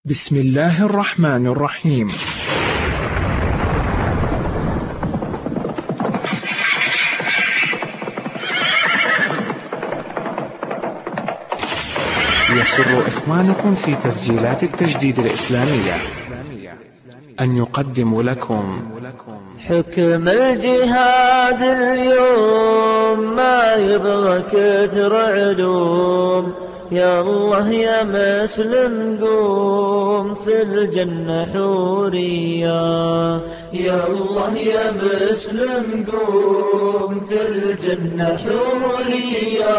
بسم الله الرحمن الرحيم. يسر إخوانكم في تسجيلات التجديد الإسلامية أن يقدموا لكم حكم الجهاد اليوم ما يبغى كثر علوم. يا الله يا مسلم قوم في الجنة حورية. يا الله يا مسلم قوم في الجنة حورية.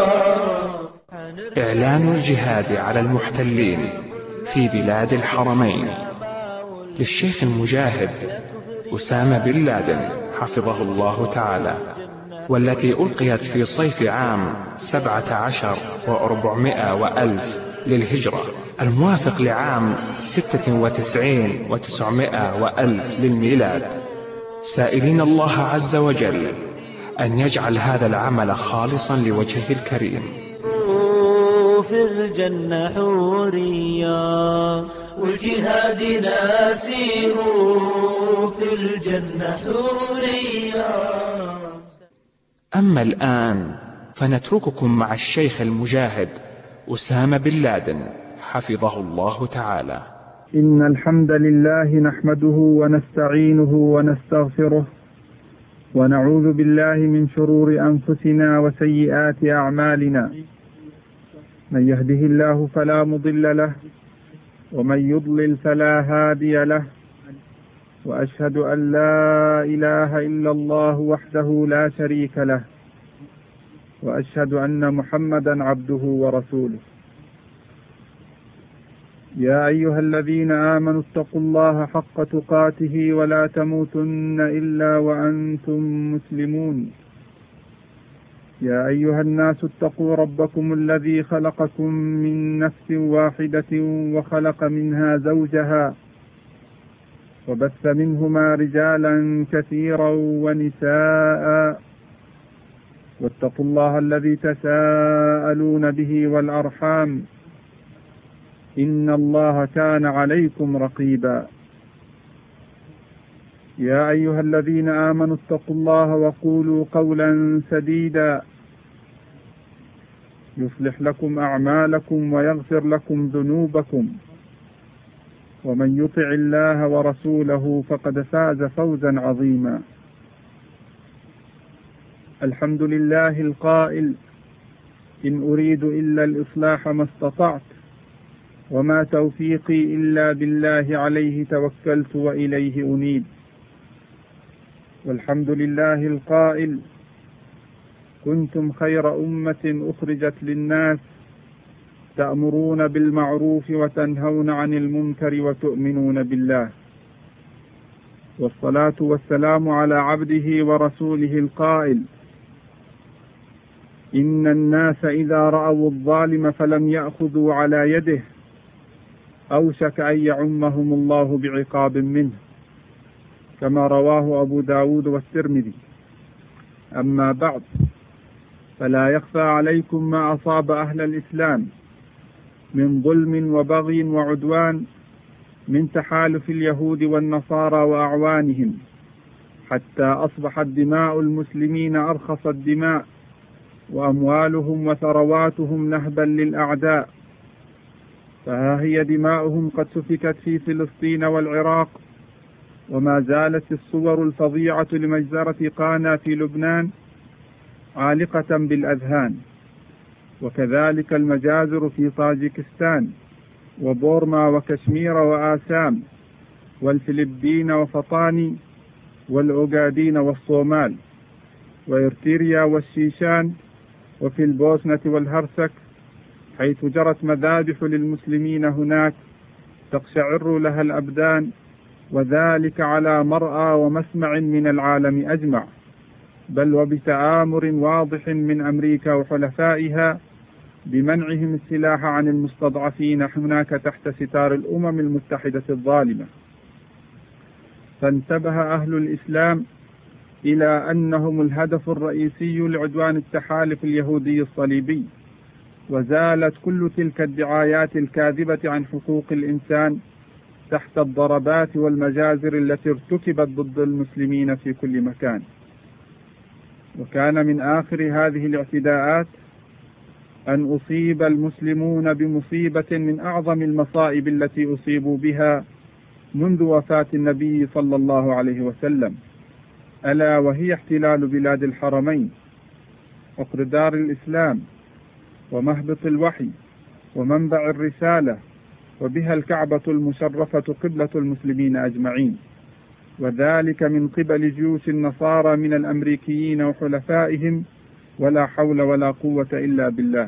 إعلان الجهاد على المحتلين في بلاد الحرمين للشيخ المجاهد أسامة بن لادن حفظه الله تعالى، والتي ألقيت في صيف عام 17 و400 وألف للهجرة، الموافق لعام 96 و900 وألف للميلاد، سائلين الله عز وجل أن يجعل هذا العمل خالصا لوجهه الكريم. في الجنة حورية والجهاد ناسيه في الجنة حورية. أما الآن فنترككم مع الشيخ المجاهد أسامة بن لادن حفظه الله تعالى. إن الحمد لله نحمده ونستعينه ونستغفره ونعوذ بالله من شرور أنفسنا وسيئات أعمالنا. من يهده الله فلا مضل له ومن يضلل فلا هادي له، وأشهد أن لا إله إلا الله وحده لا شريك له، وأشهد أن محمدا عبده ورسوله. يا أيها الذين آمنوا اتقوا الله حق تقاته ولا تموتن إلا وأنتم مسلمون. يا أيها الناس اتقوا ربكم الذي خلقكم من نفس واحدة وخلق منها زوجها وبث منهما رجالا كثيرا ونساء، واتقوا الله الذي تساءلون به والأرحام إن الله كان عليكم رقيبا. يا أيها الذين آمنوا اتقوا الله وقولوا قولا سديدا يصلح لكم أعمالكم ويغفر لكم ذنوبكم، ومن يطع الله ورسوله فقد فاز فوزا عظيما. الحمد لله القائل: إن أريد إلا الإصلاح ما استطعت وما توفيقي إلا بالله عليه توكلت وإليه أنيب. والحمد لله القائل: كنتم خير أمة أخرجت للناس تأمرون بالمعروف وتنهون عن المنكر وتؤمنون بالله. والصلاة والسلام على عبده ورسوله القائل: إن الناس إذا رأوا الظالم فلم يأخذوا على يده أوشك أن يعمهم الله بعقاب منه، كما رواه أبو داود والترمذي. أما بعد، فلا يخفى عليكم ما أصاب أهل الإسلام من ظلم وبغي وعدوان من تحالف اليهود والنصارى وأعوانهم، حتى أصبحت دماء المسلمين أرخص الدماء وأموالهم وثرواتهم نهبا للأعداء. فها هي دماؤهم قد سفكت في فلسطين والعراق، وما زالت الصور الفظيعة لمجزرة قانا في لبنان عالقة بالأذهان، وكذلك المجازر في طاجيكستان وبورما وكشمير وآسام والفلبين وفطاني والأوغادين والصومال وإرتريا والشيشان، وفي البوسنة والهرسك، حيث جرت مذابح للمسلمين هناك تقشعر لها الأبدان، وذلك على مرأى ومسمع من العالم أجمع، بل وبتآمر واضح من أمريكا وحلفائها بمنعهم السلاح عن المستضعفين هناك تحت ستار الأمم المتحدة الظالمة. فانتبه أهل الإسلام إلى أنهم الهدف الرئيسي لعدوان التحالف اليهودي الصليبي، وزالت كل تلك الدعايات الكاذبة عن حقوق الإنسان تحت الضربات والمجازر التي ارتكبت ضد المسلمين في كل مكان. وكان من آخر هذه الاعتداءات أن أصيب المسلمون بمصيبة من أعظم المصائب التي أصيبوا بها منذ وفاة النبي صلى الله عليه وسلم، ألا وهي احتلال بلاد الحرمين، عقر دار الإسلام ومهبط الوحي ومنبع الرسالة، وبها الكعبة المشرفة قبلة المسلمين أجمعين، وذلك من قبل جيوش النصارى من الأمريكيين وحلفائهم، ولا حول ولا قوة إلا بالله.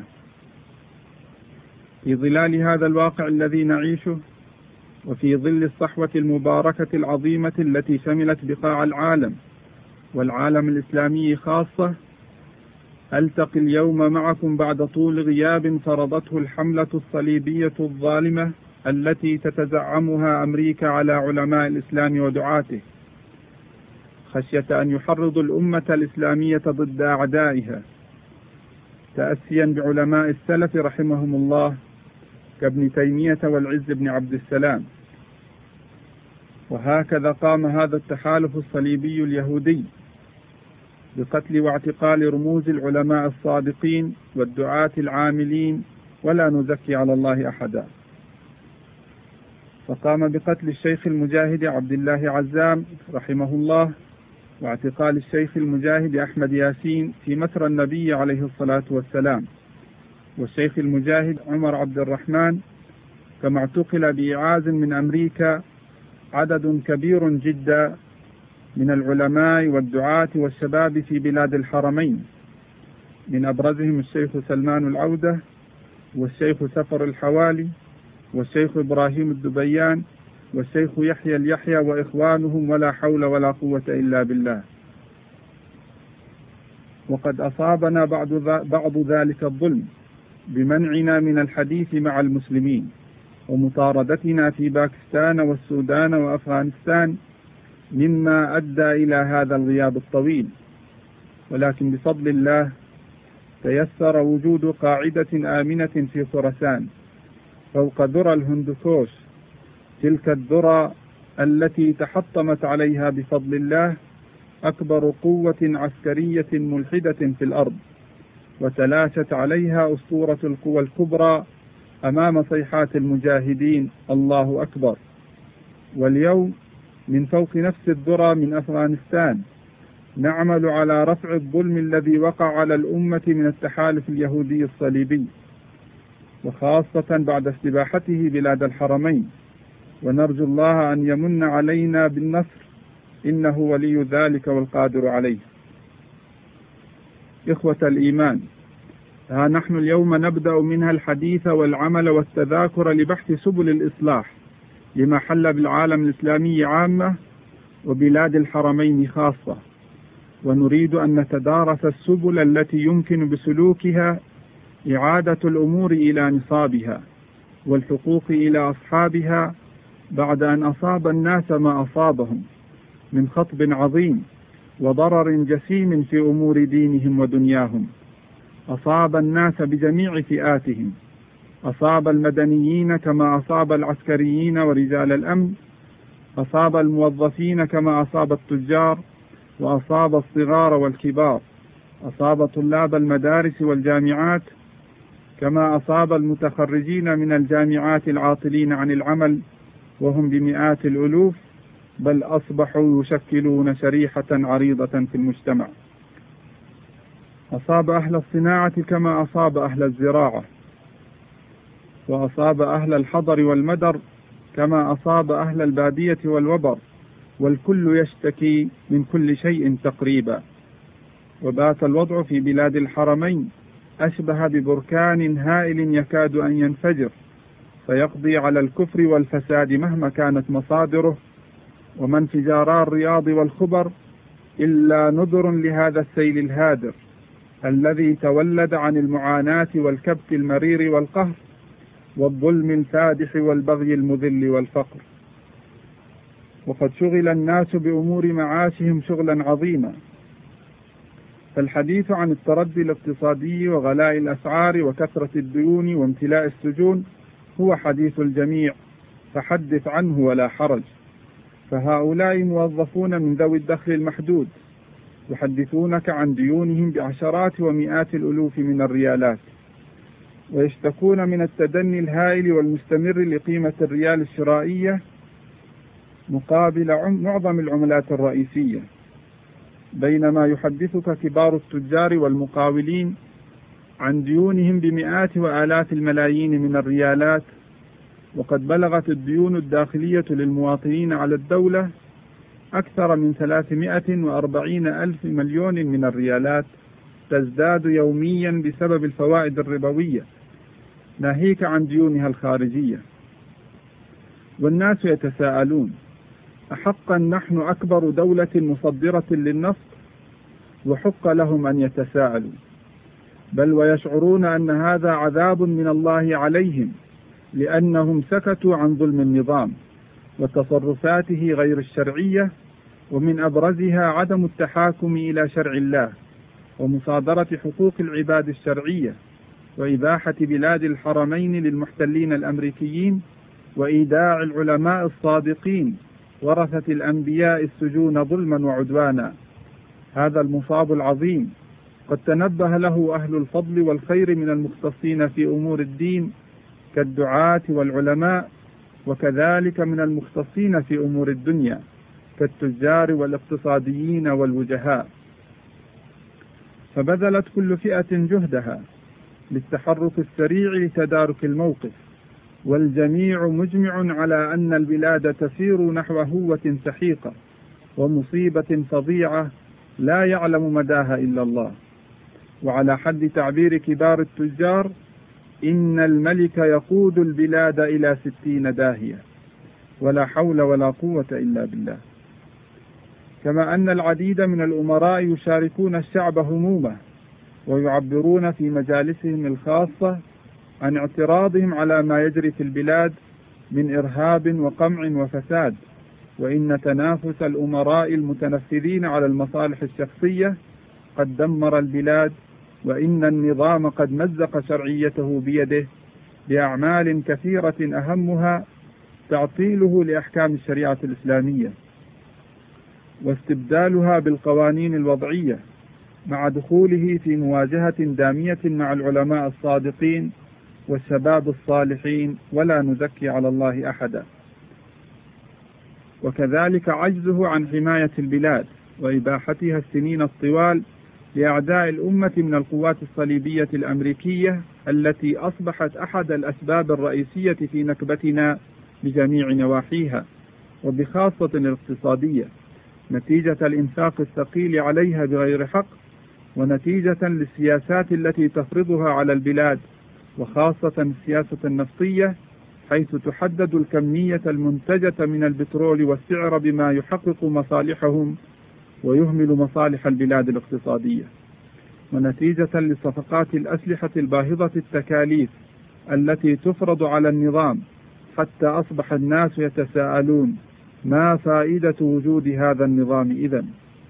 في ظلال هذا الواقع الذي نعيشه، وفي ظل الصحوة المباركة العظيمة التي شملت بقاع العالم والعالم الإسلامي خاصة، ألتقي اليوم معكم بعد طول غياب فرضته الحملة الصليبية الظالمة التي تتزعمها أمريكا على علماء الإسلام ودعاته، خشية أن يحرض الأمة الإسلامية ضد أعدائها، تأسيا بعلماء السلف رحمهم الله كابن تيمية والعز بن عبد السلام. وهكذا قام هذا التحالف الصليبي اليهودي بقتل واعتقال رموز العلماء الصادقين والدعاة العاملين، ولا نزكي على الله أحدا. فقام بقتل الشيخ المجاهد عبد الله عزام رحمه الله، واعتقال الشيخ المجاهد أحمد ياسين في مترى النبي عليه الصلاة والسلام، والشيخ المجاهد عمر عبد الرحمن، كما اعتقل بإعاز من أمريكا عدد كبير جدا من العلماء والدعاة والشباب في بلاد الحرمين، من أبرزهم الشيخ سلمان العودة والشيخ سفر الحوالي والشيخ إبراهيم الدبيان والشيخ يحيى اليحيى وإخوانهم، ولا حول ولا قوة إلا بالله. وقد أصابنا بعض ذلك الظلم بمنعنا من الحديث مع المسلمين ومطاردتنا في باكستان والسودان وأفغانستان، مما أدى إلى هذا الغياب الطويل. ولكن بفضل الله تيسر وجود قاعدة آمنة في خراسان فوق ذرى الهندوكوش، تلك الذرى التي تحطمت عليها بفضل الله أكبر قوة عسكرية ملحدة في الأرض، وتلاشت عليها أسطورة القوى الكبرى أمام صيحات المجاهدين الله أكبر. واليوم من فوق نفس الذرى من أفغانستان نعمل على رفع الظلم الذي وقع على الأمة من التحالف اليهودي الصليبي، وخاصة بعد استباحته بلاد الحرمين، ونرجو الله أن يمن علينا بالنصر، إنه ولي ذلك والقادر عليه. إخوة الإيمان، ها نحن اليوم نبدأ منها الحديث والعمل والتذاكر لبحث سبل الإصلاح لما حل بالعالم الإسلامي عامة وبلاد الحرمين خاصة، ونريد أن نتدارس السبل التي يمكن بسلوكها إعادة الأمور إلى نصابها والحقوق إلى أصحابها، بعد أن أصاب الناس ما أصابهم من خطب عظيم وضرر جسيم في أمور دينهم ودنياهم. أصاب الناس بجميع فئاتهم، أصاب المدنيين كما أصاب العسكريين ورجال الأمن، أصاب الموظفين كما أصاب التجار، وأصاب الصغار والكبار، أصاب طلاب المدارس والجامعات كما أصاب المتخرجين من الجامعات العاطلين عن العمل، وهم بمئات الألوف، بل أصبحوا يشكلون شريحة عريضة في المجتمع. أصاب أهل الصناعة كما أصاب أهل الزراعة، وأصاب أهل الحضر والمدر كما أصاب أهل البادية والوبر، والكل يشتكي من كل شيء تقريبا. وبات الوضع في بلاد الحرمين أشبه ببركان هائل يكاد أن ينفجر فيقضي على الكفر والفساد مهما كانت مصادره، وما انفجارا الرياض والخبر إلا نذر لهذا السيل الهادر الذي تولد عن المعاناة والكبت المرير والقهر والظلم الفادح والبغي المذل والفقر. وقد شغل الناس بأمور معاشهم شغلا عظيما، فالحديث عن التردي الاقتصادي وغلاء الأسعار وكثرة الديون وامتلاء السجون هو حديث الجميع، فحدث عنه ولا حرج، فهؤلاء موظفون من ذوي الدخل المحدود، يحدثونك عن ديونهم بعشرات ومئات الألوف من الريالات، ويشتكون من التدني الهائل والمستمر لقيمة الريال الشرائية مقابل معظم العملات الرئيسية، بينما يحدثك كبار التجار والمقاولين عن ديونهم بمئات وآلاف الملايين من الريالات، وقد بلغت الديون الداخلية للمواطنين على الدولة أكثر من 340 ألف مليون من الريالات، تزداد يوميا بسبب الفوائد الربوية، ناهيك عن ديونها الخارجية. والناس يتساءلون: أحقا نحن أكبر دولة مصدرة للنفط؟ وحق لهم أن يتساءلوا، بل ويشعرون أن هذا عذاب من الله عليهم، لأنهم سكتوا عن ظلم النظام وتصرفاته غير الشرعية، ومن أبرزها عدم التحاكم إلى شرع الله، ومصادرة حقوق العباد الشرعية، وإباحة بلاد الحرمين للمحتلين الأمريكيين، وإيداع العلماء الصادقين ورثة الأنبياء السجون ظلما وعدوانا. هذا المصاب العظيم قد تنبه له أهل الفضل والخير من المختصين في أمور الدين كالدعاة والعلماء، وكذلك من المختصين في أمور الدنيا كالتجار والاقتصاديين والوجهاء، فبذلت كل فئة جهدها للتحرك السريع لتدارك الموقف، والجميع مجمع على أن البلاد تسير نحو هوة سحيقة ومصيبة فظيعة لا يعلم مداها إلا الله. وعلى حد تعبير كبار التجار: إن الملك يقود البلاد إلى 60 داهية، ولا حول ولا قوة إلا بالله. كما أن العديد من الأمراء يشاركون الشعب همومه، ويعبرون في مجالسهم الخاصة عن اعتراضهم على ما يجري في البلاد من إرهاب وقمع وفساد، وإن تنافس الأمراء المتنفذين على المصالح الشخصية قد دمر البلاد، وإن النظام قد مزق شرعيته بيده بأعمال كثيرة أهمها تعطيله لأحكام الشريعة الإسلامية واستبدالها بالقوانين الوضعية، مع دخوله في مواجهة دامية مع العلماء الصادقين والشباب الصالحين، ولا نزكي على الله أحدا. وكذلك عجزه عن حماية البلاد وإباحتها السنين الطوال لأعداء الأمة من القوات الصليبية الأمريكية، التي أصبحت أحد الأسباب الرئيسية في نكبتنا بجميع نواحيها، وبخاصة الاقتصادية، نتيجة الإنفاق الثقيل عليها بغير حق، ونتيجة للسياسات التي تفرضها على البلاد، وخاصة السياسة النفطية، حيث تحدد الكمية المنتجة من البترول والسعر بما يحقق مصالحهم ويهمل مصالح البلاد الاقتصادية، ونتيجة لصفقات الأسلحة الباهظة التكاليف التي تفرض على النظام، حتى أصبح الناس يتساءلون: ما فائدة وجود هذا النظام إذن؟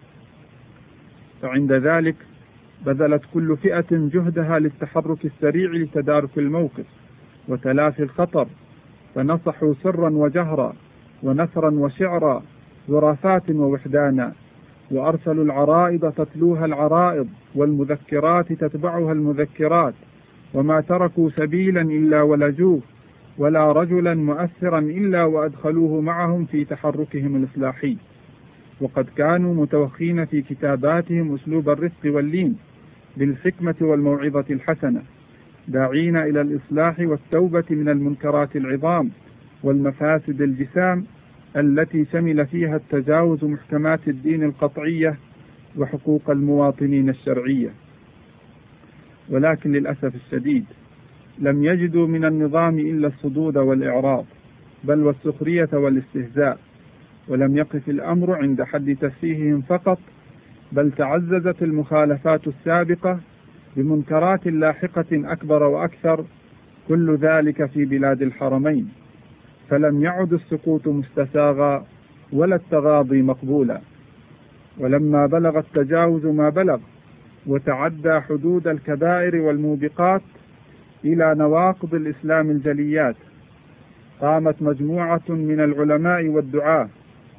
فعند ذلك بذلت كل فئة جهدها للتحرك السريع لتدارك الموقف وتلافي الخطر، فنصحوا سرا وجهرا ونثرا وشعرا، ظرافات ووحدانا، وأرسلوا العرائض تتلوها العرائض، والمذكرات تتبعها المذكرات، وما تركوا سبيلا إلا ولجوه، ولا رجلا مؤثرا إلا وأدخلوه معهم في تحركهم الإصلاحي. وقد كانوا متوخين في كتاباتهم أسلوب الرفق واللين بالحكمة والموعظة الحسنة، داعين إلى الإصلاح والتوبة من المنكرات العظام والمفاسد الجسام التي شمل فيها التجاوز محكمات الدين القطعية وحقوق المواطنين الشرعية. ولكن للأسف الشديد لم يجدوا من النظام إلا الصدود والإعراض، بل والسخرية والاستهزاء، ولم يقف الأمر عند حد تسفيههم فقط، بل تعززت المخالفات السابقة بمنكرات لاحقة أكبر وأكثر، كل ذلك في بلاد الحرمين، فلم يعد السقوط مستساغا ولا التغاضي مقبولا. ولما بلغ التجاوز ما بلغ وتعدى حدود الكبائر والموبقات إلى نواقض الإسلام الجليات، قامت مجموعة من العلماء والدعاة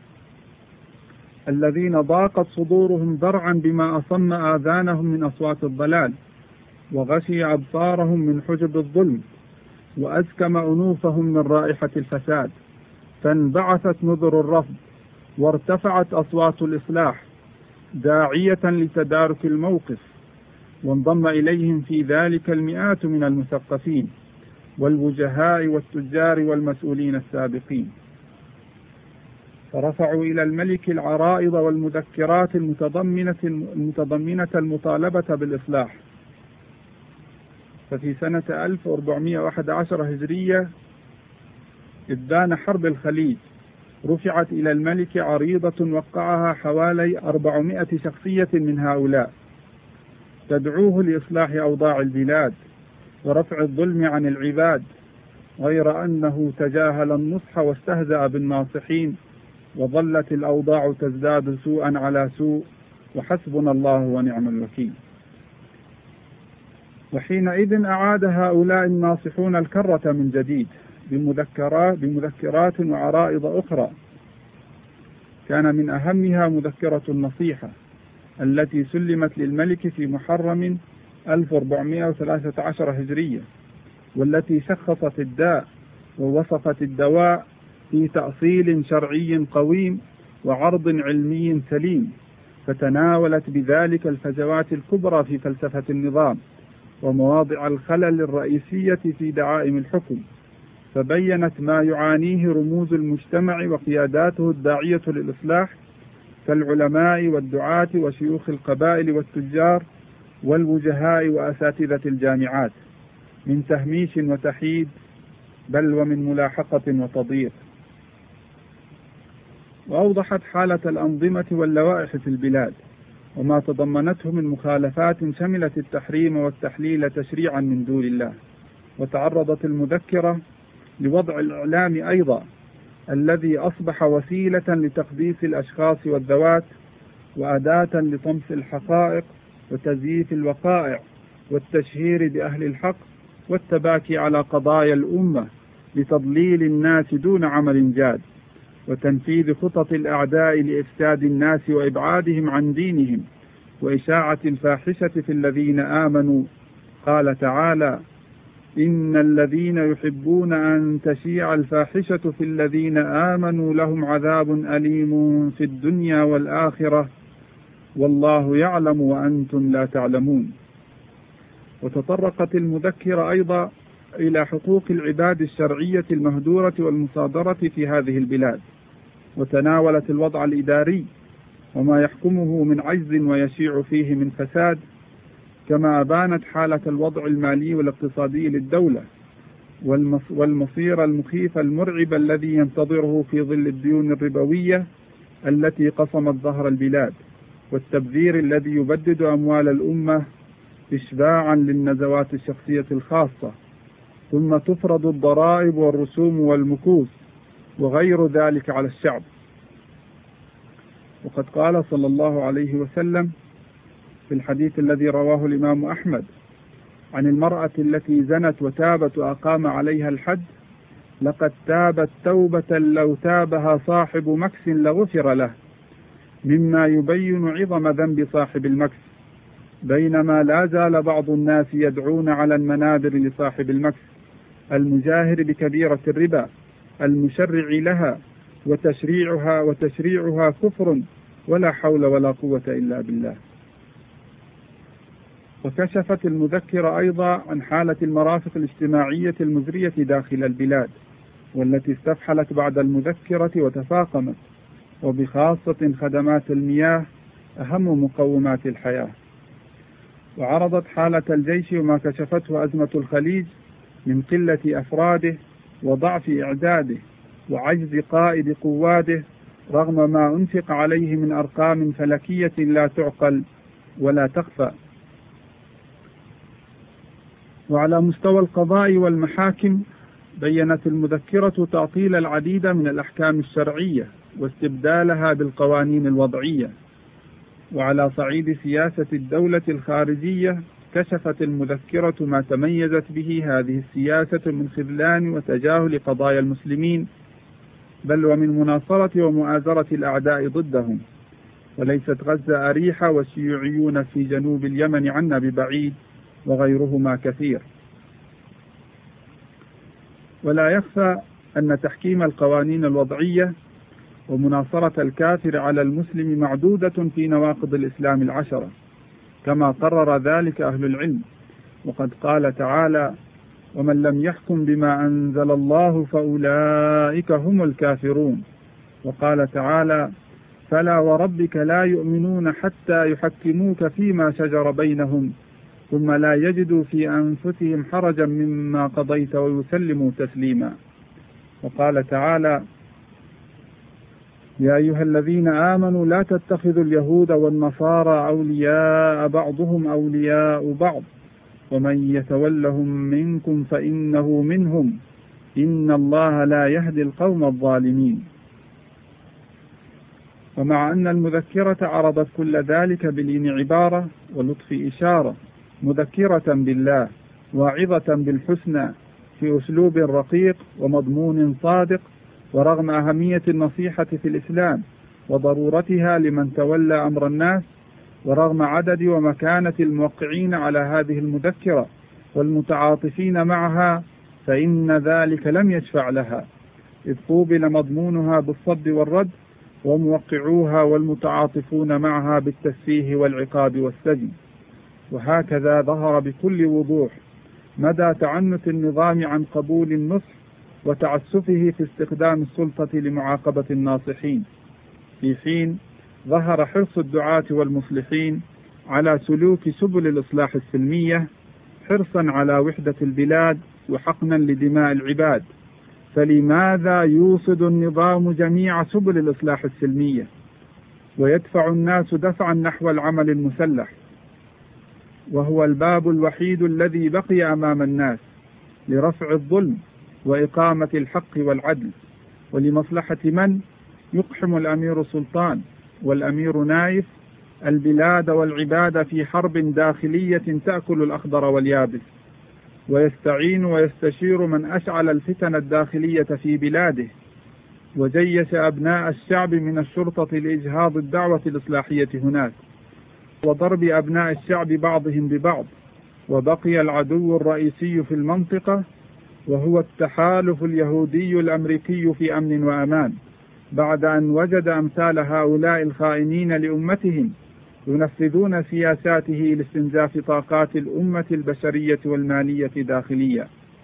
الذين ضاقت صدورهم ذرعا بما أصم آذانهم من أصوات الضلال، وغشي أبصارهم من حجب الظلم، وأسكم أنوفهم من رائحة الفساد، فانبعثت نذر الرفض وارتفعت أصوات الإصلاح داعية لتدارك الموقف، وانضم إليهم في ذلك المئات من المثقفين والوجهاء والتجار والمسؤولين السابقين، فرفعوا إلى الملك العرائض والمذكرات المتضمنة المطالبة بالإصلاح. ففي سنة 1411 هجرية إذان حرب الخليج رفعت إلى الملك عريضة وقعها حوالي 400 شخصية من هؤلاء تدعوه لإصلاح أوضاع البلاد ورفع الظلم عن العباد، غير أنه تجاهل النصح واستهزأ بالناصحين، وظلت الأوضاع تزداد سوءا على سوء، وحسبنا الله ونعم الوكيل. وحينئذ أعاد هؤلاء الناصحون الكرة من جديد بمذكرات وعرائض أخرى، كان من أهمها مذكرة النصيحة التي سلمت للملك في محرم 1413 هجرية، والتي شخصت الداء ووصفت الدواء في تأصيل شرعي قويم وعرض علمي سليم، فتناولت بذلك الفجوات الكبرى في فلسفة النظام ومواضع الخلل الرئيسية في دعائم الحكم، فبينت ما يعانيه رموز المجتمع وقياداته الداعية للإصلاح كالعلماء والدعاة وشيوخ القبائل والتجار والوجهاء وأساتذة الجامعات من تهميش وتحييد، بل ومن ملاحقة وتضييق. وأوضحت حالة الأنظمة واللوائح في البلاد وما تضمنته من مخالفات شملت التحريم والتحليل تشريعا من دون الله. وتعرضت المذكرة لوضع الإعلام أيضا الذي أصبح وسيلة لتقديس الأشخاص والذوات، وأداة لطمس الحقائق وتزييف الوقائع والتشهير بأهل الحق والتباكي على قضايا الأمة لتضليل الناس دون عمل جاد، وتنفيذ خطط الأعداء لإفساد الناس وإبعادهم عن دينهم وإشاعة الفاحشة في الذين آمنوا. قال تعالى: إن الذين يحبون أن تشيع الفاحشة في الذين آمنوا لهم عذاب أليم في الدنيا والآخرة والله يعلم وأنتم لا تعلمون. وتطرقت المذكرة أيضا إلى حقوق العباد الشرعية المهدورة والمصادرة في هذه البلاد، وتناولت الوضع الإداري وما يحكمه من عجز ويشيع فيه من فساد، كما أبانت حالة الوضع المالي والاقتصادي للدولة والمصير المخيف المرعب الذي ينتظره في ظل الديون الربوية التي قصمت ظهر البلاد، والتبذير الذي يبدد أموال الأمة إشباعا للنزوات الشخصية الخاصة، ثم تفرض الضرائب والرسوم والمكوس وغير ذلك على الشعب. وقد قال صلى الله عليه وسلم في الحديث الذي رواه الإمام أحمد عن المرأة التي زنت وتابت وأقام عليها الحد: لقد تابت توبة لو تابها صاحب مكس لغفر له، مما يبين عظم ذنب صاحب المكس، بينما لا زال بعض الناس يدعون على المنابر لصاحب المكس المجاهر بكبيرة الربا المشرع لها وتشريعها كفر ولا حول ولا قوة إلا بالله. وكشفت المذكرة أيضا عن حالة المرافق الاجتماعية المزرية داخل البلاد، والتي استفحلت بعد المذكرة وتفاقمت، وبخاصة خدمات المياه أهم مقومات الحياة. وعرضت حالة الجيش وما كشفته أزمة الخليج من قلة أفراده وضعف إعداده وعجز قائد قواده، رغم ما أنفق عليه من أرقام فلكية لا تعقل ولا تخفى. وعلى مستوى القضاء والمحاكم بيّنت المذكرة تعطيل العديد من الأحكام الشرعية واستبدالها بالقوانين الوضعية. وعلى صعيد سياسة الدولة الخارجية كشفت المذكرة ما تميزت به هذه السياسة من خذلان وتجاهل قضايا المسلمين، بل ومن مناصرة ومؤازرة الأعداء ضدهم. وليست غزة أريحة والشيوعيون في جنوب اليمن عنا ببعيد، وغيرهما كثير. ولا يخفى أن تحكيم القوانين الوضعية ومناصرة الكافر على المسلم معدودة في نواقض الإسلام العشرة، كما قرر ذلك أهل العلم. وقد قال تعالى: ومن لم يحكم بما أنزل الله فأولئك هم الكافرون. وقال تعالى: فلا وربك لا يؤمنون حتى يحكموك فيما شجر بينهم ثم لا يجدوا في أنفسهم حرجا مما قضيت ويسلموا تسليما. وقال تعالى: يا أيها الذين آمنوا لا تتخذوا اليهود والنصارى أولياء بعضهم أولياء بعض ومن يتولهم منكم فإنه منهم إن الله لا يهدي القوم الظالمين. ومع أن المذكرة عرضت كل ذلك بلين عبارة ولطف إشارة، مذكرة بالله واعظة بالحسنى في أسلوب رقيق ومضمون صادق، ورغم أهمية النصيحة في الإسلام وضرورتها لمن تولى أمر الناس، ورغم عدد ومكانة الموقعين على هذه المذكرة والمتعاطفين معها، فإن ذلك لم يشفع لها، إذ قوبل مضمونها بالصد والرد، وموقعوها والمتعاطفون معها بالتسفيه والعقاب والسجن. وهكذا ظهر بكل وضوح مدى تعنت النظام عن قبول النصح وتعسفه في استخدام السلطة لمعاقبة الناصحين، في حين ظهر حرص الدعاة والمصلحين على سلوك سبل الإصلاح السلمية، حرصا على وحدة البلاد وحقنا لدماء العباد. فلماذا يوصد النظام جميع سبل الإصلاح السلمية ويدفع الناس دفعا نحو العمل المسلح، وهو الباب الوحيد الذي بقي أمام الناس لرفع الظلم وإقامة الحق والعدل؟ ولمصلحة من يقحم الأمير سلطان والأمير نايف البلاد والعباد في حرب داخلية تأكل الأخضر واليابس، ويستعين ويستشير من أشعل الفتن الداخلية في بلاده، وجيش أبناء الشعب من الشرطة لإجهاض الدعوة الإصلاحية هناك وضرب أبناء الشعب بعضهم ببعض، وبقي العدو الرئيسي في المنطقة وهو التحالف اليهودي الأمريكي في أمن وأمان، بعد أن وجد أمثال هؤلاء الخائنين لأمتهم ينفذون سياساته لاستنزاف طاقات الأمة البشرية والمالية داخليا.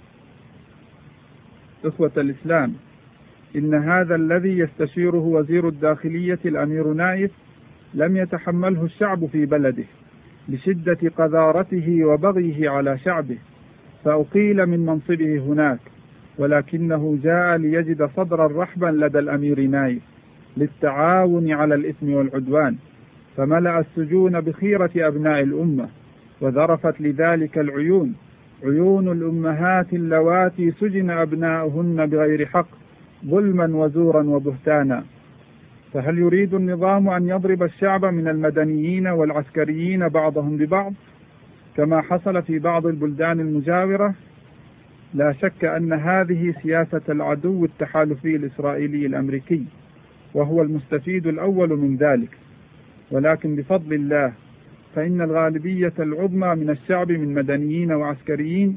إخوة الإسلام، إن هذا الذي يستشيره وزير الداخلية الأمير نايف لم يتحمله الشعب في بلده لشدة قذارته وبغيه على شعبه، فأقيل من منصبه هناك، ولكنه جاء ليجد صدرا رحبا لدى الأمير نايف للتعاون على الإثم والعدوان، فملأ السجون بخيرة أبناء الأمة، وذرفت لذلك العيون، عيون الأمهات اللواتي سجن أبناؤهن بغير حق ظلما وزورا وبهتانا. فهل يريد النظام أن يضرب الشعب من المدنيين والعسكريين بعضهم ببعض كما حصل في بعض البلدان المجاورة؟ لا شك أن هذه سياسة العدو التحالفي الإسرائيلي الأمريكي، وهو المستفيد الأول من ذلك. ولكن بفضل الله فإن الغالبية العظمى من الشعب من مدنيين وعسكريين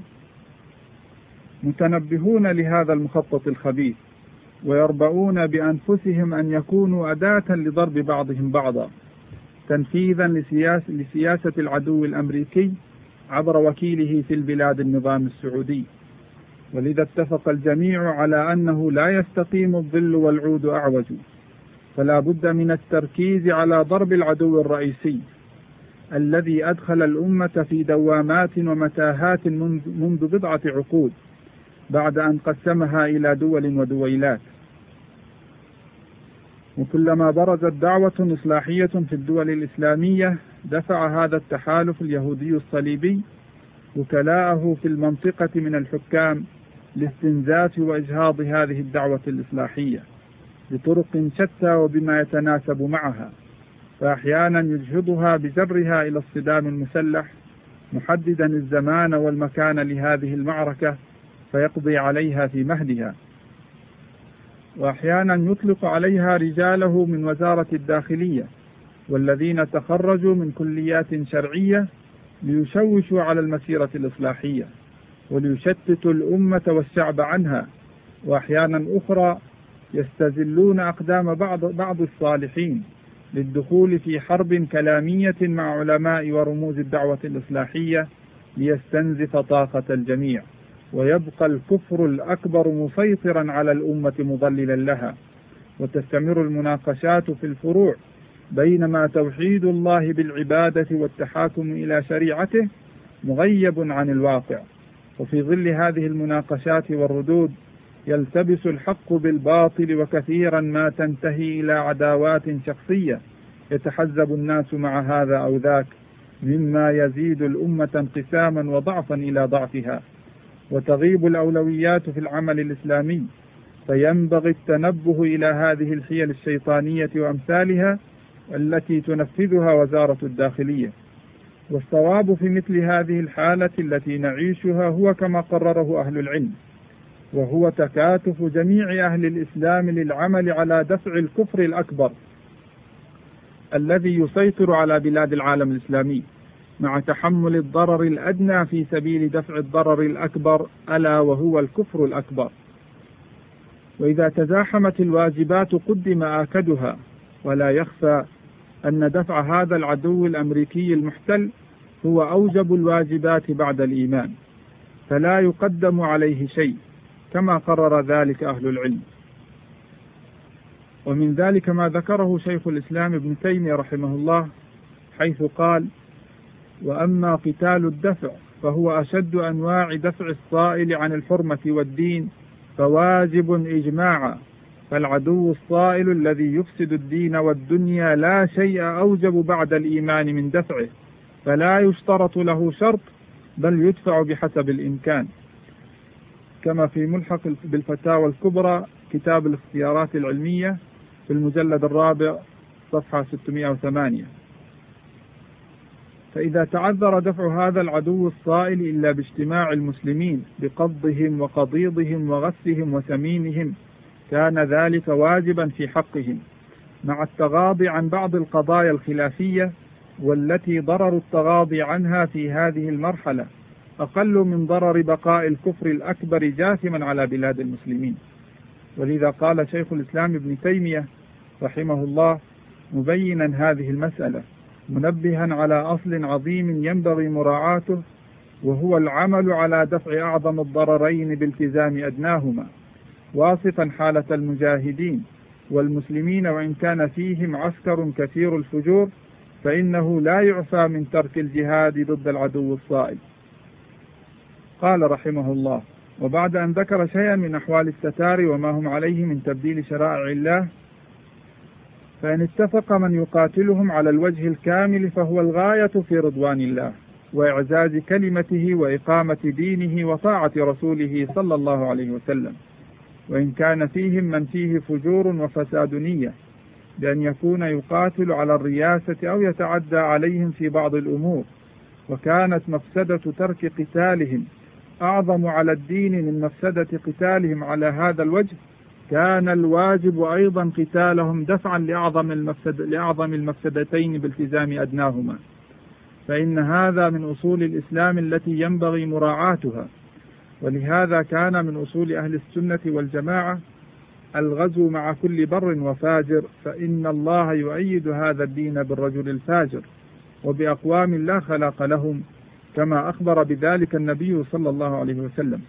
متنبهون لهذا المخطط الخبيث، ويربؤون بأنفسهم أن يكونوا أداة لضرب بعضهم بعضا، تنفيذا لسياسة العدو الأمريكي عبر وكيله في البلاد النظام السعودي. ولذا اتفق الجميع على أنه لا يستقيم الظل والعود أعوج، فلا بد من التركيز على ضرب العدو الرئيسي الذي أدخل الأمة في دوامات ومتاهات منذ بضعة عقود، بعد أن قسمها إلى دول ودويلات. وكلما برزت دعوة إصلاحية في الدول الإسلامية دفع هذا التحالف اليهودي الصليبي وكلاءه في المنطقة من الحكام لاستنزاف وإجهاض هذه الدعوة الإصلاحية بطرق شتى وبما يتناسب معها، فأحيانا يجهضها بجرها إلى الصدام المسلح، محددا الزمان والمكان لهذه المعركة فيقضي عليها في مهدها. وأحيانا يطلق عليها رجاله من وزارة الداخلية والذين تخرجوا من كليات شرعية ليشوشوا على المسيرة الإصلاحية وليشتتوا الأمة والشعب عنها. وأحيانا أخرى يستزلون أقدام بعض الصالحين للدخول في حرب كلامية مع علماء ورموز الدعوة الإصلاحية ليستنزف طاقة الجميع، ويبقى الكفر الأكبر مسيطرا على الأمة مضللا لها، وتستمر المناقشات في الفروع، بينما توحيد الله بالعبادة والتحاكم إلى شريعته مغيب عن الواقع. وفي ظل هذه المناقشات والردود يلتبس الحق بالباطل، وكثيرا ما تنتهي إلى عداوات شخصية يتحزب الناس مع هذا أو ذاك، مما يزيد الأمة انقساما وضعفا إلى ضعفها، وتغيب الأولويات في العمل الإسلامي. فينبغي التنبه إلى هذه الحيل الشيطانية وأمثالها التي تنفذها وزارة الداخلية. والصواب في مثل هذه الحالة التي نعيشها هو كما قرره أهل العلم، وهو تكاتف جميع أهل الإسلام للعمل على دفع الكفر الأكبر الذي يسيطر على بلاد العالم الإسلامي، مع تحمل الضرر الأدنى في سبيل دفع الضرر الأكبر ألا وهو الكفر الأكبر. وإذا تزاحمت الواجبات قدم آكدها، ولا يخفى أن دفع هذا العدو الأمريكي المحتل هو أوجب الواجبات بعد الإيمان، فلا يقدم عليه شيء كما قرر ذلك أهل العلم. ومن ذلك ما ذكره شيخ الإسلام ابن تيمية رحمه الله، حيث قال: وأما قتال الدفع فهو أشد أنواع دفع الصائل عن الحرمة والدين، فواجب إجماعا، فالعدو الصائل الذي يفسد الدين والدنيا لا شيء أوجب بعد الإيمان من دفعه، فلا يشترط له شرط، بل يدفع بحسب الإمكان، كما في ملحق بالفتاوى الكبرى كتاب الاختيارات العلمية في المجلد الرابع صفحة 608. فإذا تعذر دفع هذا العدو الصائل إلا باجتماع المسلمين بقبضهم وقضيضهم وغسهم وسمينهم كان ذلك واجبا في حقهم، مع التغاضي عن بعض القضايا الخلافية، والتي ضرر التغاضي عنها في هذه المرحلة أقل من ضرر بقاء الكفر الأكبر جاثما على بلاد المسلمين. ولذا قال شيخ الإسلام ابن تيمية رحمه الله مبينا هذه المسألة، منبها على أصل عظيم ينبغي مراعاته، وهو العمل على دفع أعظم الضررين بالتزام أدناهما، واصفا حالة المجاهدين والمسلمين وإن كان فيهم عسكر كثير الفجور، فإنه لا يعفى من ترك الجهاد ضد العدو الصائل. قال رحمه الله: وبعد أن ذكر شيئا من أحوال الستار وما هم عليه من تبديل شرائع الله، فإن اتفق من يقاتلهم على الوجه الكامل فهو الغاية في رضوان الله وإعزاز كلمته وإقامة دينه وطاعة رسوله صلى الله عليه وسلم، وإن كان فيهم من فيه فجور وفساد نية، بأن يكون يقاتل على الرياسة أو يتعدى عليهم في بعض الأمور، وكانت مفسدة ترك قتالهم أعظم على الدين من مفسدة قتالهم على هذا الوجه، كان الواجب أيضا قتالهم دفعا لأعظم المفسدتين بالتزام أدناهما، فإن هذا من أصول الإسلام التي ينبغي مراعاتها. ولهذا كان من أصول أهل السنة والجماعة الغزو مع كل بر وفاجر، فإن الله يؤيد هذا الدين بالرجل الفاجر وبأقوام لا خلاق لهم، كما أخبر بذلك النبي صلى الله عليه وسلم.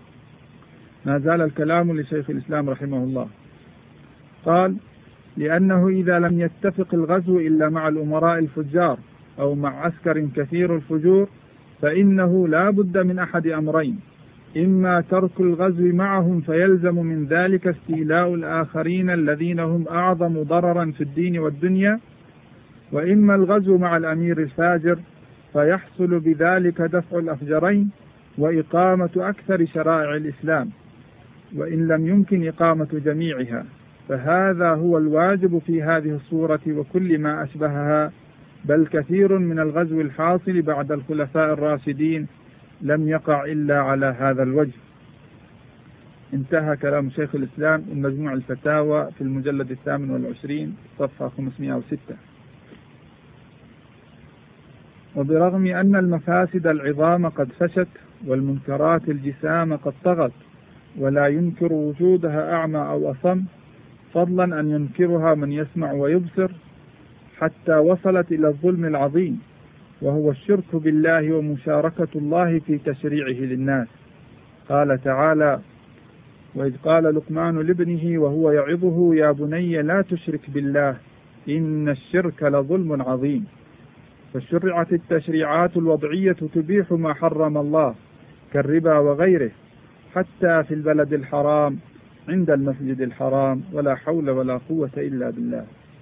ما زال الكلام لشيخ الإسلام رحمه الله. قال: لأنه إذا لم يتفق الغزو إلا مع الأمراء الفجار أو مع عسكر كثير الفجور، فإنه لا بد من أحد أمرين: إما ترك الغزو معهم فيلزم من ذلك استيلاء الآخرين الذين هم أعظم ضررا في الدين والدنيا، وإما الغزو مع الأمير الفاجر فيحصل بذلك دفع الأفجرين وإقامة أكثر شرائع الإسلام، وإن لم يمكن إقامة جميعها، فهذا هو الواجب في هذه الصورة وكل ما أشبهها بل كثير من الغزو الحاصل بعد الخلفاء الراشدين لم يقع إلا على هذا الوجه. انتهى كلام شيخ الإسلام المجموع الفتاوى في المجلد 28 صفحة 506. وبرغم أن المفاسد العظام قد فشت والمنكرات الجسام قد طغت ولا ينكر وجودها أعمى أو أصم، فضلا أن ينكرها من يسمع ويبصر، حتى وصلت إلى الظلم العظيم وهو الشرك بالله ومشاركة الله في تشريعه للناس. قال تعالى: وإذ قال لقمان لابنه وهو يعظه يا بني لا تشرك بالله إن الشرك لظلم عظيم. فشرعت التشريعات الوضعية تبيح ما حرم الله كالربا وغيره، حتى في البلد الحرام عند المسجد الحرام، ولا حول ولا قوة إلا بالله،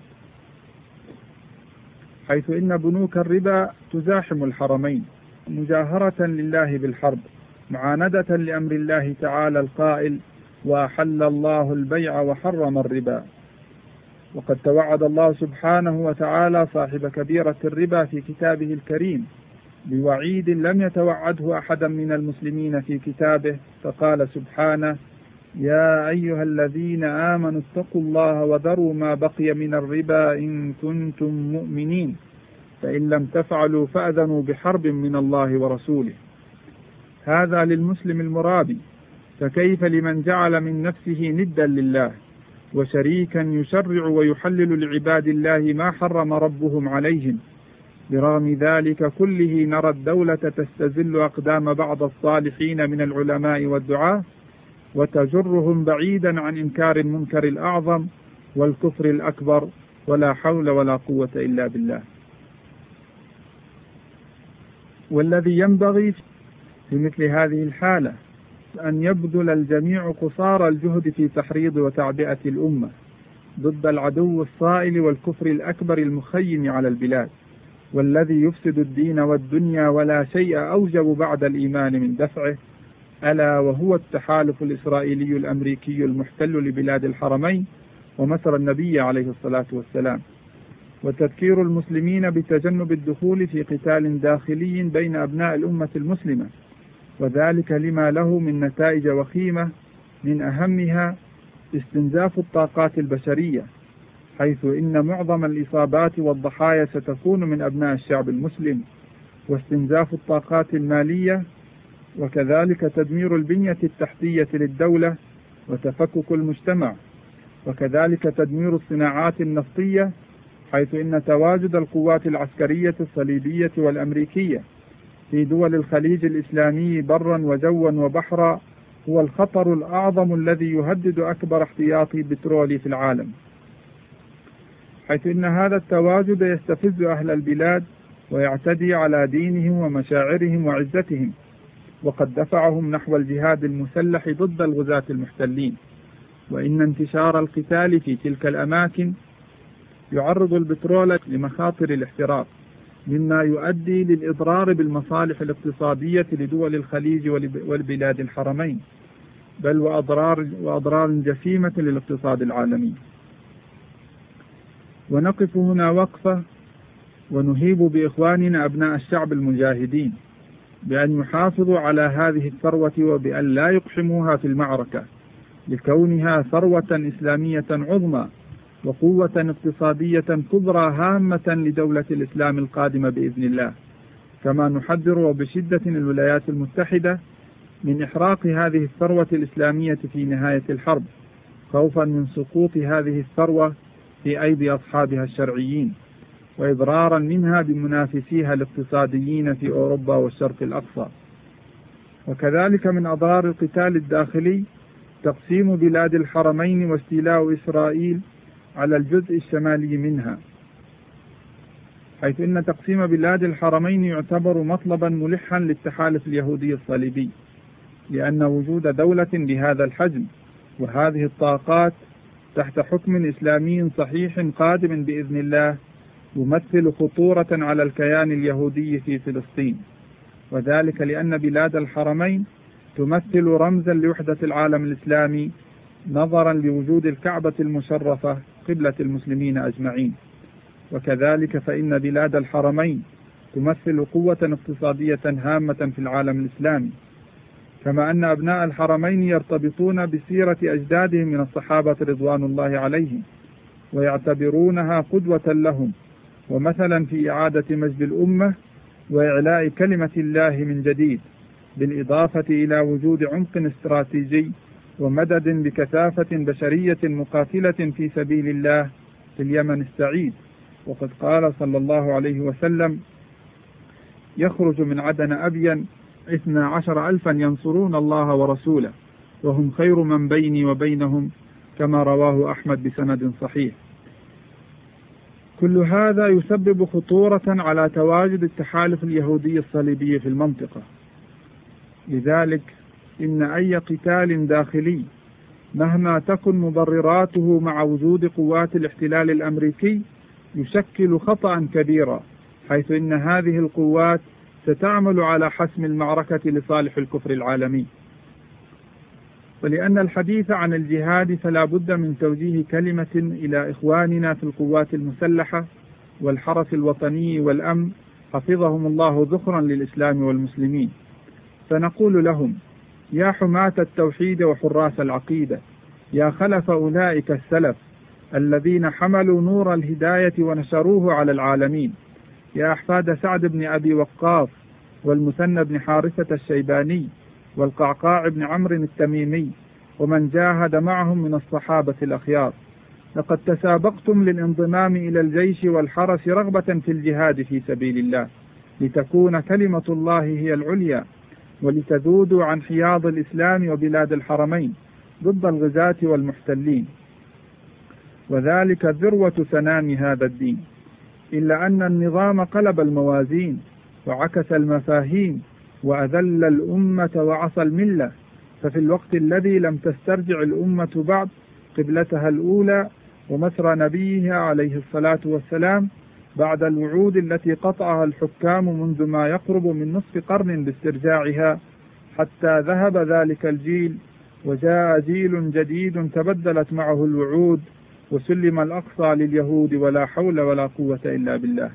حيث إن بنوك الربا تزاحم الحرمين مجاهرة لله بالحرب، معاندة لأمر الله تعالى القائل: وأحل الله البيع وحرم الربا. وقد توعد الله سبحانه وتعالى صاحب كبيرة الربا في كتابه الكريم بوعيد لم يتوعده أحدا من المسلمين في كتابه، فقال سبحانه: يا أيها الذين آمنوا اتقوا الله وذروا ما بقي من الربا إن كنتم مؤمنين، فإن لم تفعلوا فأذنوا بحرب من الله ورسوله. هذا للمسلم المرابي، فكيف لمن جعل من نفسه ندا لله وشريكا يشرع ويحلل لعباد الله ما حرم ربهم عليهم. برغم ذلك كله نرى الدولة تستزل أقدام بعض الصالحين من العلماء والدعاة وتجرهم بعيدا عن إنكار المنكر الأعظم والكفر الأكبر، ولا حول ولا قوة إلا بالله. والذي ينبغي في مثل هذه الحالة أن يبذل الجميع قصارى الجهد في تحريض وتعبئة الأمة ضد العدو الصائل والكفر الأكبر المخيم على البلاد، والذي يفسد الدين والدنيا ولا شيء أوجب بعد الإيمان من دفعه، ألا وهو التحالف الإسرائيلي الأمريكي المحتل لبلاد الحرمين ومصر النبي عليه الصلاة والسلام، وتذكير المسلمين بتجنب الدخول في قتال داخلي بين أبناء الأمة المسلمة، وذلك لما له من نتائج وخيمة، من أهمها استنزاف الطاقات البشرية، حيث إن معظم الإصابات والضحايا ستكون من أبناء الشعب المسلم، واستنزاف الطاقات المالية، وكذلك تدمير البنية التحتية للدولة وتفكك المجتمع، وكذلك تدمير الصناعات النفطية، حيث إن تواجد القوات العسكرية الصليبية والأمريكية في دول الخليج الإسلامي برا وجوا وبحرا هو الخطر الأعظم الذي يهدد أكبر احتياطي بترولي في العالم، حيث إن هذا التواجد يستفز أهل البلاد ويعتدي على دينهم ومشاعرهم وعزتهم، وقد دفعهم نحو الجهاد المسلح ضد الغزاة المحتلين. وإن انتشار القتال في تلك الأماكن يعرض البترول لمخاطر الاحتراق، مما يؤدي للإضرار بالمصالح الاقتصادية لدول الخليج والبلاد الحرمين، بل وأضرار جسيمة للاقتصاد العالمي. ونقف هنا وقفة ونهيب بإخواننا أبناء الشعب المجاهدين بأن يحافظوا على هذه الثروة وبأن لا يقحموها في المعركة، لكونها ثروة إسلامية عظمى وقوة اقتصادية كبرى هامة لدولة الإسلام القادمة بإذن الله، كما نحذر بشدة الولايات المتحدة من إحراق هذه الثروة الإسلامية في نهاية الحرب، خوفا من سقوط هذه الثروة في أيدي أصحابها الشرعيين، وإضرارا منها بمنافسيها الاقتصاديين في أوروبا والشرق الأقصى. وكذلك من أضرار القتال الداخلي تقسيم بلاد الحرمين واستيلاء إسرائيل على الجزء الشمالي منها، حيث إن تقسيم بلاد الحرمين يعتبر مطلبا ملحا للتحالف اليهودي الصليبي، لأن وجود دولة بهذا الحجم وهذه الطاقات تحت حكم إسلامي صحيح قادم بإذن الله يمثل خطورة على الكيان اليهودي في فلسطين، وذلك لأن بلاد الحرمين تمثل رمزا لوحدة العالم الإسلامي نظرا لوجود الكعبة المشرفة قبلة المسلمين أجمعين، وكذلك فإن بلاد الحرمين تمثل قوة اقتصادية هامة في العالم الإسلامي، كما أن أبناء الحرمين يرتبطون بسيرة أجدادهم من الصحابة رضوان الله عليهم، ويعتبرونها قدوة لهم ومثلا في إعادة مجد الأمة وإعلاء كلمة الله من جديد، بالإضافة إلى وجود عمق استراتيجي ومدد بكثافة بشرية مقاتلة في سبيل الله في اليمن السعيد. وقد قال صلى الله عليه وسلم: يخرج من عدن أبين 12,000 ينصرون الله ورسوله وهم خير من بيني وبينهم، كما رواه أحمد بسند صحيح. كل هذا يسبب خطورة على تواجد التحالف اليهودي الصليبي في المنطقة. لذلك إن أي قتال داخلي مهما تكن مبرراته مع وجود قوات الاحتلال الأمريكي يشكل خطأ كبيرا، حيث إن هذه القوات ستعمل على حسم المعركة لصالح الكفر العالمي. ولأن الحديث عن الجهاد فلا بد من توجيه كلمة إلى إخواننا في القوات المسلحة والحرس الوطني والأمن حفظهم الله ذخرا للإسلام والمسلمين، فنقول لهم: يا حماة التوحيد وحراس العقيدة، يا خلف أولئك السلف الذين حملوا نور الهداية ونشروه على العالمين، يا أحفاد سعد بن أبي وقاص والمثنى بن حارثة الشيباني والقعقاع بن عمرو التميمي ومن جاهد معهم من الصحابة الأخيار، لقد تسابقتم للانضمام إلى الجيش والحرس رغبة في الجهاد في سبيل الله، لتكون كلمة الله هي العليا، ولتذودوا عن حياض الإسلام وبلاد الحرمين ضد الغزاة والمحتلين، وذلك ذروة سنام هذا الدين. إلا أن النظام قلب الموازين وعكس المفاهيم وأذل الأمة وعصى الملة، ففي الوقت الذي لم تسترجع الأمة بعد قبلتها الأولى ومسرى نبيها عليه الصلاة والسلام بعد الوعود التي قطعها الحكام منذ ما يقرب من نصف قرن باسترجاعها، حتى ذهب ذلك الجيل وجاء جيل جديد تبدلت معه الوعود وسلم الأقصى لليهود، ولا حول ولا قوة إلا بالله.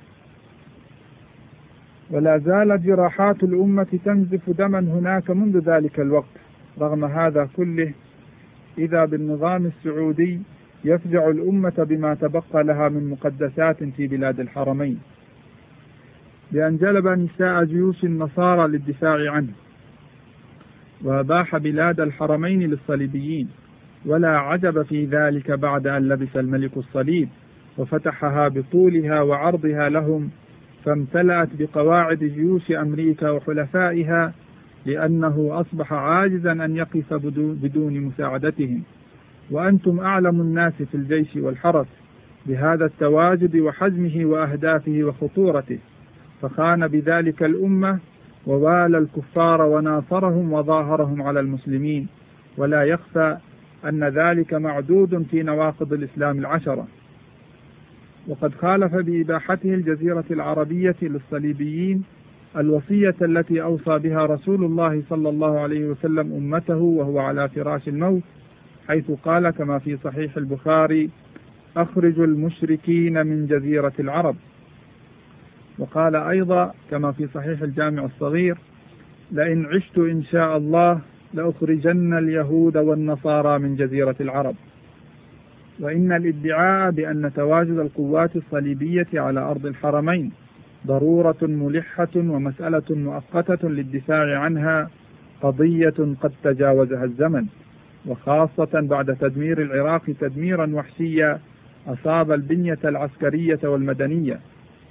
ولا زالت جراحات الأمة تنزف دما هناك منذ ذلك الوقت. رغم هذا كله، إذا بالنظام السعودي يفجع الأمة بما تبقى لها من مقدسات في بلاد الحرمين، بأن جلب نساء جيوش النصارى للدفاع عنه، وأباح بلاد الحرمين للصليبيين، ولا عجب في ذلك بعد أن لبس الملك الصليب وفتحها بطولها وعرضها لهم، فامتلأت بقواعد جيوش أمريكا وحلفائها، لأنه أصبح عاجزا أن يقف بدون مساعدتهم. وأنتم أعلم الناس في الجيش والحرس بهذا التواجد وحجمه وأهدافه وخطورته، فخان بذلك الأمة ووالى الكفار وناصرهم وظاهرهم على المسلمين، ولا يخفى أن ذلك معدود في نواقض الإسلام 10. وقد خالف بإباحته الجزيرة العربية للصليبيين الوصية التي أوصى بها رسول الله صلى الله عليه وسلم أمته وهو على فراش الموت، حيث قال كما في صحيح البخاري: أخرجوا المشركين من جزيرة العرب. وقال أيضا كما في صحيح الجامع الصغير: لئن عشت إن شاء الله لأخرجن اليهود والنصارى من جزيرة العرب. وإن الادعاء بأن تواجد القوات الصليبية على أرض الحرمين ضرورة ملحة ومسألة مؤقتة للدفاع عنها قضية قد تجاوزها الزمن، وخاصة بعد تدمير العراق تدميرا وحشيا أصاب البنية العسكرية والمدنية،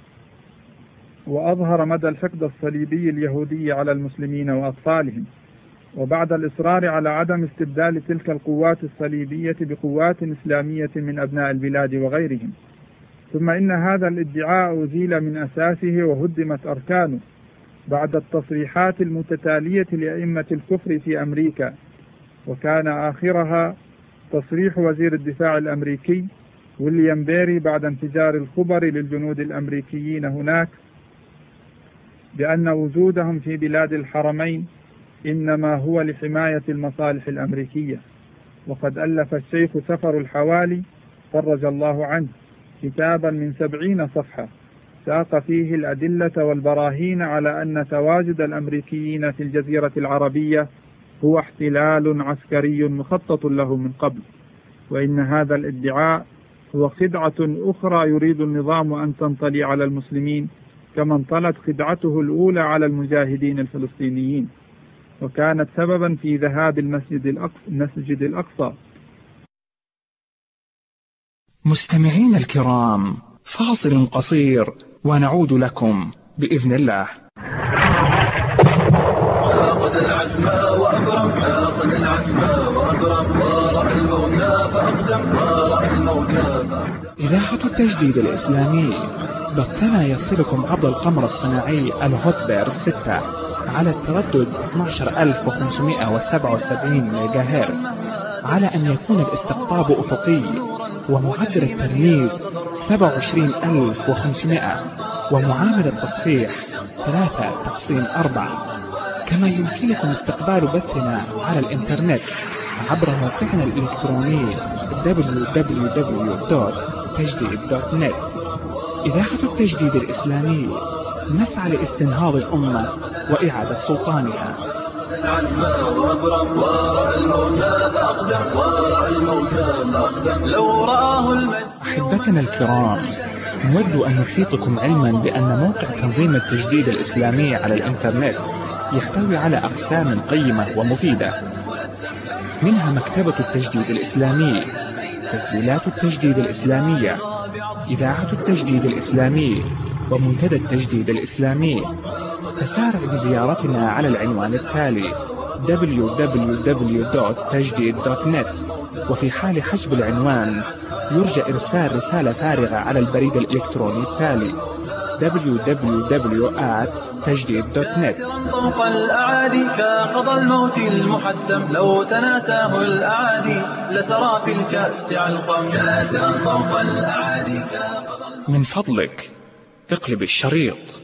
وأظهر مدى الحقد الصليبي اليهودي على المسلمين وأطفالهم. وبعد الإصرار على عدم استبدال تلك القوات الصليبية بقوات إسلامية من أبناء البلاد وغيرهم، ثم إن هذا الادعاء أزيل من أساسه وهدمت أركانه بعد التصريحات المتتالية لأئمة الكفر في أمريكا، وكان آخرها تصريح وزير الدفاع الأمريكي ويليام بيري بعد انفجار الخبر للجنود الأمريكيين هناك بأن وجودهم في بلاد الحرمين إنما هو لحماية المصالح الأمريكية. وقد ألف الشيخ سفر الحوالي فرج الله عنه كتابا من 70 صفحة ساق فيه الأدلة والبراهين على أن تواجد الأمريكيين في الجزيرة العربية هو احتلال عسكري مخطط له من قبل، وإن هذا الادعاء هو خدعة أخرى يريد النظام أن تنطلي على المسلمين كما انطلت خدعته الأولى على المجاهدين الفلسطينيين، وكانت سببا في ذهاب المسجد الأقصى. مستمعين الكرام، فاصل قصير ونعود لكم بإذن الله. عاقد العزم وأبرم، عاقد العزم وأبرم، ورأى الموتى فأقدم، ورأى الموتى فأقدم. إذاعة التجديد الإسلامي بثنا يصلكم عبر القمر الصناعي الهوتبيرد 6 على التردد 12577 ميجا هرتز، على أن يكون الاستقطاب أفقي ومعدل الترميز 27500 ومعامل التصحيح 3/4. كما يمكنكم استقبال بثنا على الإنترنت عبر موقعنا الإلكتروني www.تجديد.net. إذاعة التجديد الإسلامي نسعى لاستنهاض الأمة وإعادة سلطانها. العزم وأبرم، ورأى الموتى فأقدم، ورأى الموتى فأقدم. لو رآه المجد. أحبتنا الكرام، نود أن نحيطكم علما بأن موقع تنظيم التجديد الإسلامي على الإنترنت يحتوي على أقسام قيمة ومفيدة، منها مكتبة التجديد الإسلامي، تسجيلات التجديد الإسلامية، إذاعة التجديد الإسلامي، ومنتدى التجديد الإسلامي. تسارع بزيارتنا على العنوان التالي www.تجديد.net، وفي حال حجب العنوان يرجى إرسال رسالة فارغة على البريد الإلكتروني التالي www.تجديد.net. طوق الأعادي كقضى الموت المحتم، لو تناساه الأعادي لسرى في الكأس علقم، كاسرا طوق الأعادي. من فضلك اقلب الشريط.